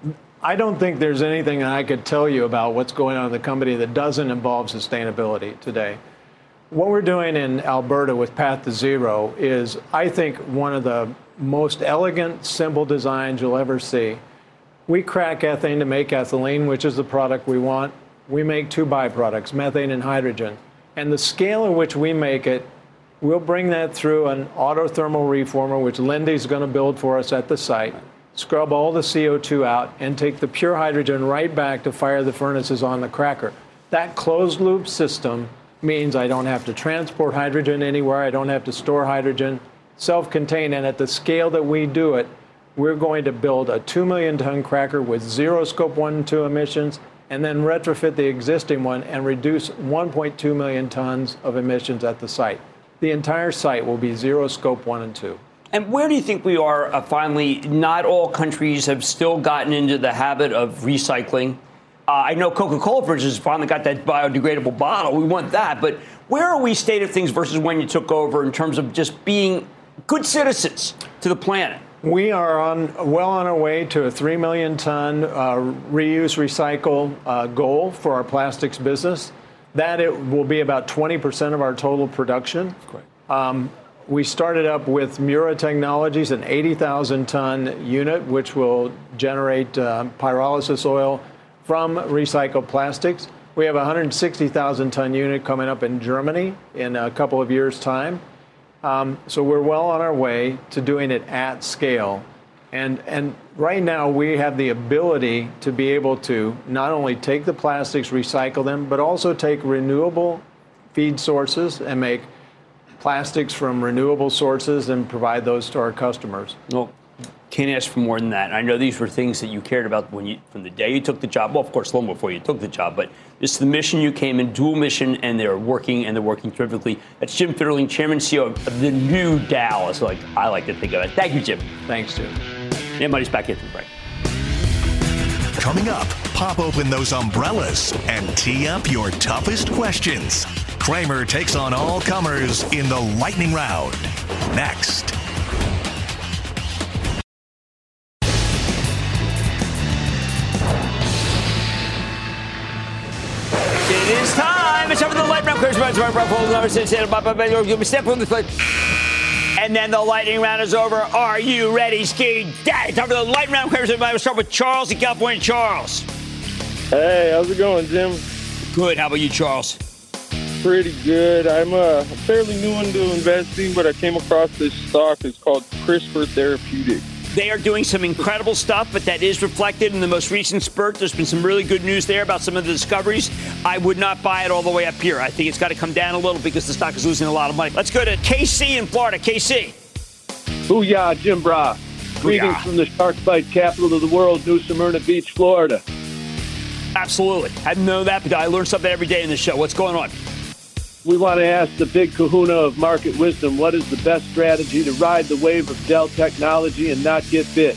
Speaker 14: I don't think there's anything I could tell you about what's going on in the company that doesn't involve sustainability today. What we're doing in Alberta with Path to Zero is, I think, one of the most elegant, simple designs you'll ever see. We crack ethane to make ethylene, which is the product we want. We make two byproducts, methane and hydrogen. And the scale in which we make it, we'll bring that through an autothermal reformer, which Lindy's going to build for us at the site, scrub all the C O two out, and take the pure hydrogen right back to fire the furnaces on the cracker. That closed loop system means I don't have to transport hydrogen anywhere. I don't have to store hydrogen, self-contained. And at the scale that we do it, we're going to build a two million ton cracker with zero scope one and two emissions, and then retrofit the existing one and reduce one point two million tons of emissions at the site. The entire site will be zero scope one and two.
Speaker 4: And where do you think we are uh, finally? Not all countries have still gotten into the habit of recycling. Uh, I know Coca-Cola, for instance, finally got that biodegradable bottle. We want that. But where are we state of things versus when you took over in terms of just being good citizens to the planet?
Speaker 14: We are on well on our way to a three million ton uh, reuse, recycle uh, goal for our plastics business. That it will be about twenty percent of our total production. Um, we started up with Mura Technologies, an eighty thousand ton unit, which will generate uh, pyrolysis oil from recycled plastics. We have a one hundred sixty thousand ton unit coming up in Germany in a couple of years' time. Um, so we're well on our way to doing it at scale. And, and right now we have the ability to be able to not only take the plastics, recycle them, but also take renewable feed sources and make plastics from renewable sources and provide those to our customers.
Speaker 4: Well, can't ask for more than that. I know these were things that you cared about when you, from the day you took the job. Well, of course, long before you took the job, but it's the mission you came in, dual mission, and they're working, and they're working terrifically. That's Jim Fitterling, Chairman and C E O of the new Dow, is like I like to think of it. Thank you, Jim.
Speaker 14: Thanks, Jim.
Speaker 4: And Money's back into the break.
Speaker 8: Coming up, pop open those umbrellas and tee up your toughest questions. Cramer takes on all comers in the lightning round. Next.
Speaker 4: It is time. It's time for the lightning round. Step on the foot. And then the lightning round is over. Are you ready, Ski Daddy? Time for the lightning round. We'll start with Charles in California. Charles.
Speaker 15: Hey, how's it going, Jim?
Speaker 4: Good. How about you, Charles?
Speaker 15: Pretty good. I'm uh, fairly new into investing, but I came across this stock. It's called CRISPR Therapeutics.
Speaker 4: They are doing some incredible stuff, but that is reflected in the most recent spurt. There's been some really good news there about some of the discoveries. I would not buy it all the way up here. I think it's got to come down a little because the stock is losing a lot of money. Let's go to K C in Florida. K C.
Speaker 16: Booyah, Jim Bra. Greetings from the shark bite capital of the world, New Smyrna Beach, Florida.
Speaker 4: Absolutely. I didn't know that, but I learn something every day in the show. What's going on?
Speaker 16: We want to ask the big kahuna of market wisdom, what is the best strategy to ride the wave of Dell technology and not get bit?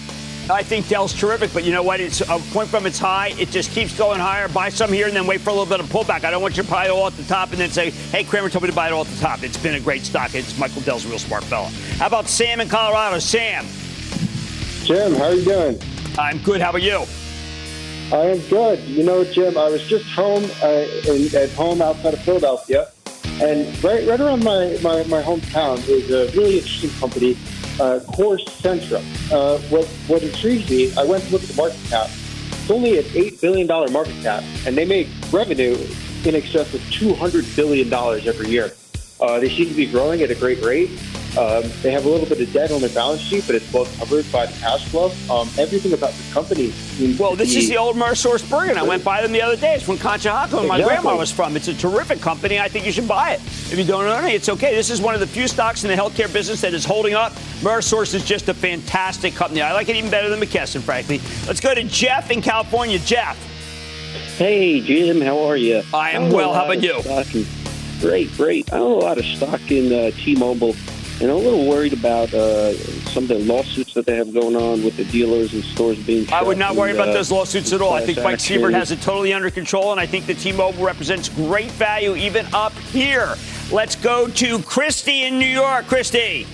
Speaker 4: I think Dell's terrific, but you know what? It's a point from its high. It just keeps going higher. Buy some here and then wait for a little bit of pullback. I don't want you to buy it all at the top and then say, hey, Kramer told me to buy it all at the top. It's been a great stock. It's Michael Dell's a real smart fella. How about Sam in Colorado? Sam.
Speaker 17: Jim, how are you doing?
Speaker 4: I'm good. How about you?
Speaker 17: I am good. You know, Jim, I was just home uh, in, at home outside of Philadelphia, and right right around my, my, my hometown is a really interesting company, uh, Core Centra. Uh, what, what intrigues me, I went to look at the market cap. It's only an eight billion dollars market cap, and they make revenue in excess of two hundred billion dollars every year. Uh, they seem to be growing at a great rate. Um, they have a little bit of debt on their balance sheet, but it's well covered by the cash flow. Um, everything about the company seems
Speaker 4: Well,
Speaker 17: to
Speaker 4: this
Speaker 17: be
Speaker 4: is the old Mercersource-Bergen. I went by them the other day. It's from Conshohocken, where my
Speaker 17: Exactly.
Speaker 4: grandma was from. It's a terrific company. I think you should buy it. If you don't own it, it's okay. This is one of the few stocks in the healthcare business that is holding up. Mercersource is just a fantastic company. I like it even better than McKesson, frankly. Let's go to Jeff in California. Jeff.
Speaker 18: Hey, Jim, how are you?
Speaker 4: I am well. How about you?
Speaker 18: In, great, great. I own a lot of stock in uh, T-Mobile, and I'm a little worried about uh, some of the lawsuits that they have going on with the dealers and stores being shut.
Speaker 4: I would not worry
Speaker 18: and,
Speaker 4: about
Speaker 18: uh,
Speaker 4: those lawsuits at all. I think Mike
Speaker 18: action.
Speaker 4: Siebert has it totally under control, and I think the T-Mobile represents great value even up here. Let's go to Christy in New York. Christy.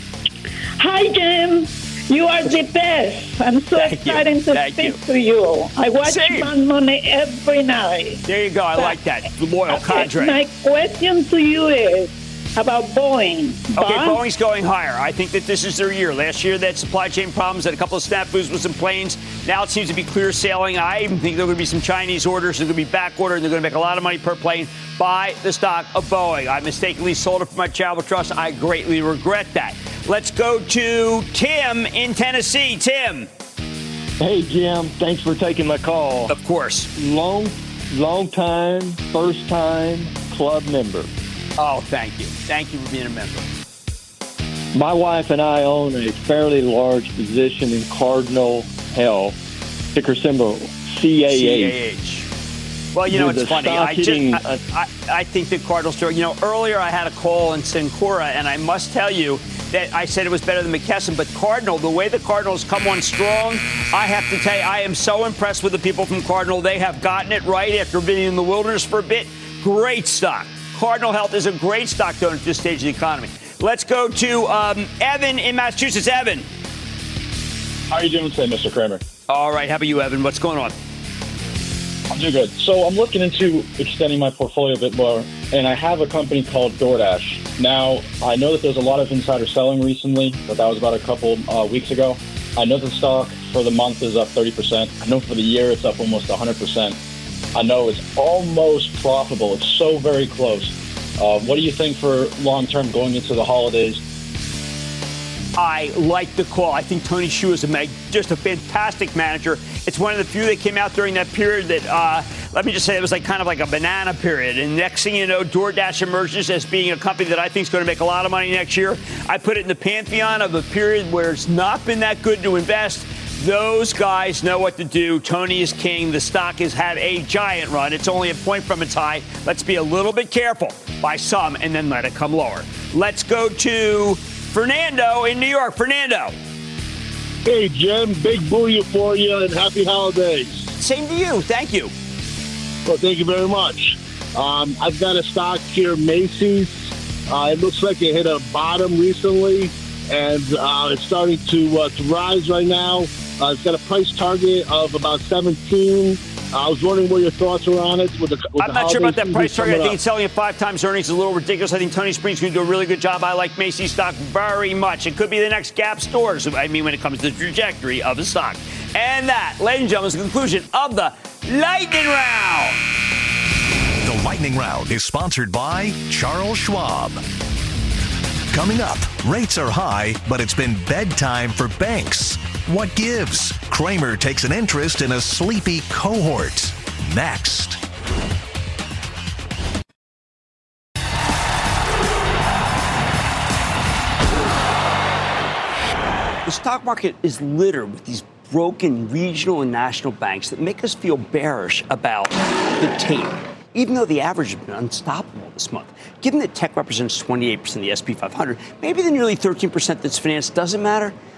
Speaker 19: Hi, Jim. You are the best. I'm so
Speaker 4: Thank you.
Speaker 19: excited to
Speaker 4: Thank
Speaker 19: speak
Speaker 4: you.
Speaker 19: to you. I watch
Speaker 4: Same.
Speaker 19: Mad Money every night.
Speaker 4: There you go. I
Speaker 19: But-
Speaker 4: like that. The loyal
Speaker 19: Okay,
Speaker 4: cadre.
Speaker 19: my question to you is about Boeing.
Speaker 4: Okay,
Speaker 19: Buy?
Speaker 4: Boeing's going higher. I think that this is their year. Last year, they had supply chain problems, had a couple of snafus with some planes. Now it seems to be clear sailing. I even think there are going to be some Chinese orders. They're going to be back ordered, and they're going to make a lot of money per plane. Buy the stock of Boeing. I mistakenly sold it for my travel trust. I greatly regret that. Let's go to Tim in Tennessee. Tim.
Speaker 20: Hey, Jim. Thanks for taking my call.
Speaker 4: Of course.
Speaker 20: Long, long time, first time club member.
Speaker 4: Oh, thank you. Thank you for being a member.
Speaker 20: My wife and I own a fairly large position in Cardinal Health, ticker symbol C A H.
Speaker 4: C A H. Well, you know,
Speaker 20: With
Speaker 4: it's
Speaker 20: the
Speaker 4: funny.
Speaker 20: stock
Speaker 4: I, just,
Speaker 20: hitting-
Speaker 4: I, I, I think the Cardinals are, you know, earlier I had a call in Syncora, and I must tell you that I said it was better than McKesson, but Cardinal, the way the Cardinals come on strong, I have to tell you, I am so impressed with the people from Cardinal. They have gotten it right after being in the wilderness for a bit. Great stock. Cardinal Health is a great stock to own at this stage of the economy. Let's go to um, Evan in Massachusetts. Evan.
Speaker 21: How are you doing today, Mister Kramer?
Speaker 4: All right. How about you, Evan? What's going on?
Speaker 21: I'm doing good. So I'm looking into extending my portfolio a bit more, and I have a company called DoorDash. Now, I know that there's a lot of insider selling recently, but that was about a couple uh, weeks ago. I know the stock for the month is up thirty percent. I know for the year it's up almost one hundred percent. I know it's almost profitable. It's so very close. Uh, what do you think for long-term going into the holidays?
Speaker 4: I like the call. I think Tony Xu is a mag- just a fantastic manager. It's one of the few that came out during that period that, uh, let me just say, it was like kind of like a banana period. And next thing you know, DoorDash emerges as being a company that I think is going to make a lot of money next year. I put it in the pantheon of a period where it's not been that good to invest. Those guys know what to do. Tony is king. The stock has had a giant run. It's only a point from its high. Let's be a little bit careful. Buy some and then let it come lower. Let's go to Fernando in New York. Fernando.
Speaker 22: Hey, Jim. Big booyah for you and happy holidays.
Speaker 4: Same to you. Thank you.
Speaker 22: Well, thank you very much. Um, I've got a stock here, Macy's. Uh, it looks like it hit a bottom recently, and uh, it's starting to uh, to rise right now. Uh, it's got a price target of about seventeen. Uh, I was wondering what your thoughts were on it. With the, with
Speaker 4: I'm
Speaker 22: the
Speaker 4: not sure about
Speaker 22: holiday
Speaker 4: that price
Speaker 22: season
Speaker 4: target. I
Speaker 22: coming
Speaker 4: think
Speaker 22: up.
Speaker 4: it's selling at five times earnings is a little ridiculous. I think Tony Spring's going to do a really good job. I like Macy's stock very much. It could be the next Gap stores, I mean, when it comes to the trajectory of a stock. And that, ladies and gentlemen, is the conclusion of the Lightning Round.
Speaker 8: The Lightning Round is sponsored by Charles Schwab. Coming up, rates are high, but it's been bedtime for banks. What gives? Kramer takes an interest in a sleepy cohort. Next.
Speaker 4: The stock market is littered with these broken regional and national banks that make us feel bearish about the tape, even though the average has been unstoppable this month. Given that tech represents twenty-eight percent of the S and P five hundred, maybe the nearly thirteen percent that's financed doesn't matter.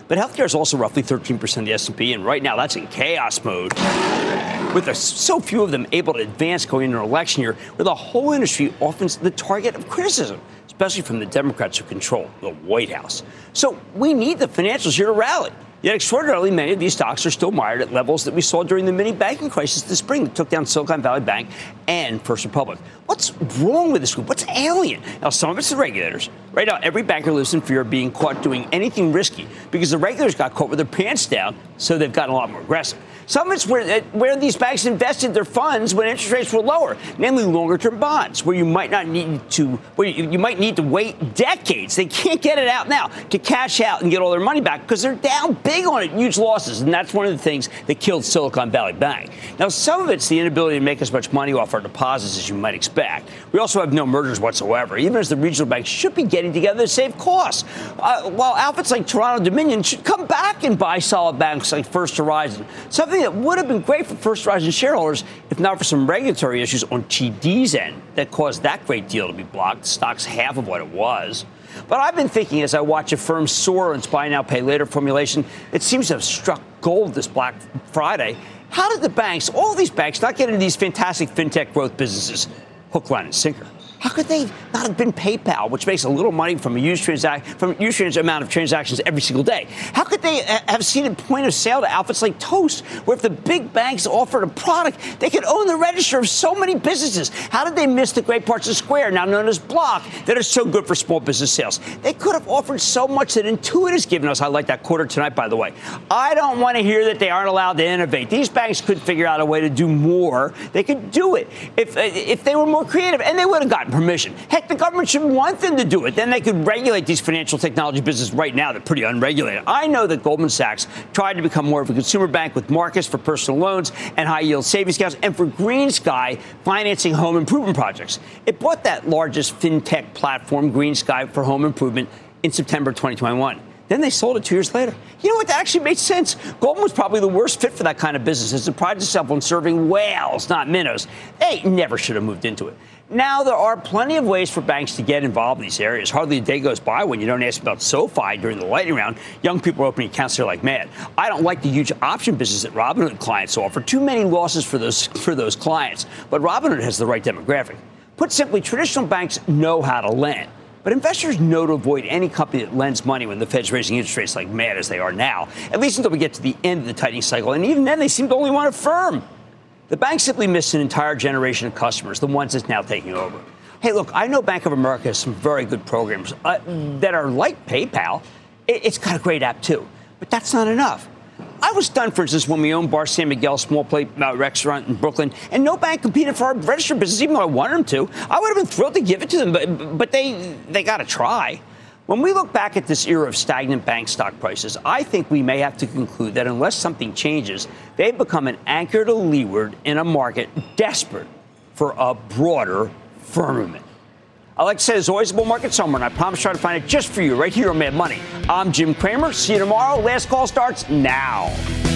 Speaker 4: But healthcare is also roughly thirteen percent of the S and P, and right now that's in chaos mode. With a, so few of them able to advance going into an election year, where the whole industry often is the target of criticism, especially from the Democrats who control the White House. So we need the financials here to rally. Yet extraordinarily, many of these stocks are still mired at levels that we saw during the mini banking crisis this spring that took down Silicon Valley Bank and First Republic. What's wrong with this group? What's alien? Now, some of it's the regulators. Right now, every banker lives in fear of being caught doing anything risky because the regulators got caught with their pants down, so they've gotten a lot more aggressive. Some of it's where, where these banks invested their funds when interest rates were lower, namely longer-term bonds, where you might not need to, where you, you might need to wait decades. They can't get it out now to cash out and get all their money back because they're down big on it, huge losses, and that's one of the things that killed Silicon Valley Bank. Now, some of it's the inability to make as much money off our deposits as you might expect. We also have no mergers whatsoever, even as the regional banks should be getting together to save costs. Uh, while outfits like Toronto Dominion should come back and buy solid banks like First Horizon, something that would have been great for First Horizon shareholders if not for some regulatory issues on T D's end that caused that great deal to be blocked. The stock's half of what it was. But I've been thinking as I watch a firm soar in its buy now, pay later formulation, it seems to have struck gold this Black Friday. How did the banks, all these banks, not get into these fantastic fintech growth businesses, hook, line, and sinker? How could they not have been PayPal, which makes a little money from a huge, transac- from a huge trans- amount of transactions every single day? How could they uh, have seen a point of sale to outfits like Toast, where if the big banks offered a product, they could own the register of so many businesses? How did they miss the great parts of Square, now known as Block, that are so good for small business sales? They could have offered so much that Intuit has given us. I like that quarter tonight, by the way. I don't want to hear that they aren't allowed to innovate. These banks could figure out a way to do more. They could do it if, if they were more creative, and they would have gotten permission. Heck, the government should want them to do it. Then they could regulate these financial technology businesses right now. They're pretty unregulated. I know that Goldman Sachs tried to become more of a consumer bank with Marcus for personal loans and high-yield savings accounts, and for Green Sky financing home improvement projects. It bought that largest fintech platform, Green Sky, for home improvement in September twenty twenty-one. Then they sold it two years later. You know what? That actually made sense. Goldman was probably the worst fit for that kind of business. It prides itself on serving whales, not minnows. They never should have moved into it. Now, there are plenty of ways for banks to get involved in these areas. Hardly a day goes by when you don't ask about SoFi during the lightning round. Young people are opening accounts there like mad. I don't like the huge option business that Robinhood clients offer. Too many losses for those for those clients. But Robinhood has the right demographic. Put simply, traditional banks know how to lend. But investors know to avoid any company that lends money when the Fed's raising interest rates like mad as they are now, at least until we get to the end of the tightening cycle. And even then, they seem to only want a firm. The bank simply missed an entire generation of customers, the ones that's now taking over. Hey, look, I know Bank of America has some very good programs uh, that are like PayPal. It, it's got a great app, too. But that's not enough. I was stunned, for instance, when we owned Bar San Miguel, small plate uh, restaurant in Brooklyn, and no bank competed for our registered business, even though I wanted them to. I would have been thrilled to give it to them, but, but they, they got to try. When we look back at this era of stagnant bank stock prices, I think we may have to conclude that unless something changes, they've become an anchor to leeward in a market desperate for a broader firmament. I like to say there's always a bull market somewhere, and I promise to try to find it just for you right here on Mad Money. I'm Jim Cramer. See you tomorrow. Last call starts now.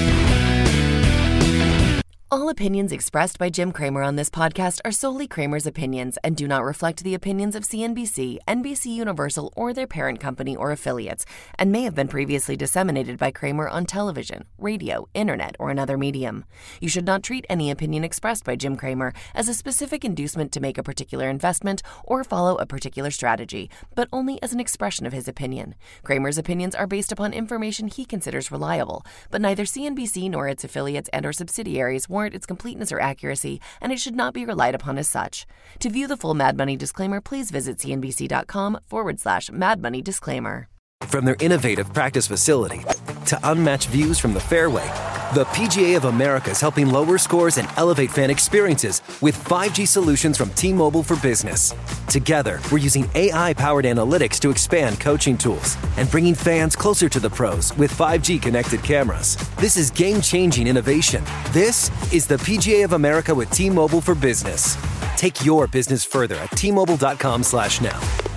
Speaker 1: All opinions expressed by Jim Cramer on this podcast are solely Cramer's opinions and do not reflect the opinions of C N B C, N B C Universal, or their parent company or affiliates, and may have been previously disseminated by Cramer on television, radio, internet, or another medium. You should not treat any opinion expressed by Jim Cramer as a specific inducement to make a particular investment or follow a particular strategy, but only as an expression of his opinion. Cramer's opinions are based upon information he considers reliable, but neither C N B C nor its affiliates and or subsidiaries warrant its completeness or accuracy, and it should not be relied upon as such. To view the full Mad Money disclaimer, please visit cnbc.com forward slash Mad Money disclaimer.
Speaker 2: From their innovative practice facility to unmatched views from the fairway, the P G A of America is helping lower scores and elevate fan experiences with five G solutions from T-Mobile for Business. Together, we're using A I-powered analytics to expand coaching tools and bringing fans closer to the pros with five G connected cameras. This is game-changing innovation. This is the P G A of America with T-Mobile for Business. Take your business further at T Mobile dot com slash now.